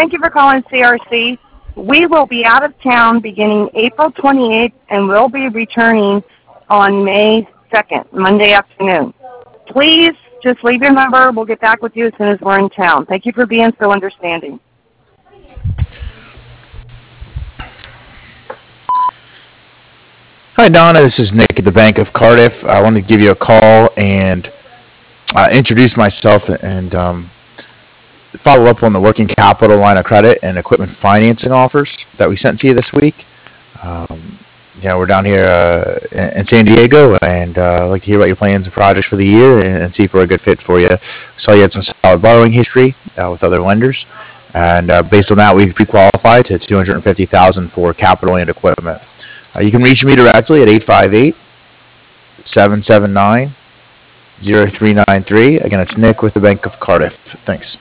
thank you for calling CRC. We will be out of town beginning April 28th, and we'll be returning on May 2nd, Monday afternoon. Please just leave your number. We'll get back with you as soon as we're in town. Thank you for being so understanding. Hi, Donna. This is Nick at the Bank of Cardiff. I wanted to give you a call and introduce myself and follow up on the working capital line of credit and equipment financing offers that we sent to you this week. Um, we're down here in San Diego, and I'd like to hear about your plans and projects for the year and see if we're a good fit for you. Saw you had some solid borrowing history with other lenders, and based on that, we've pre-qualified to $250,000 for capital and equipment. You can reach me directly at 858-779-0393. Again, it's Nick with the Bank of Cardiff. Thanks.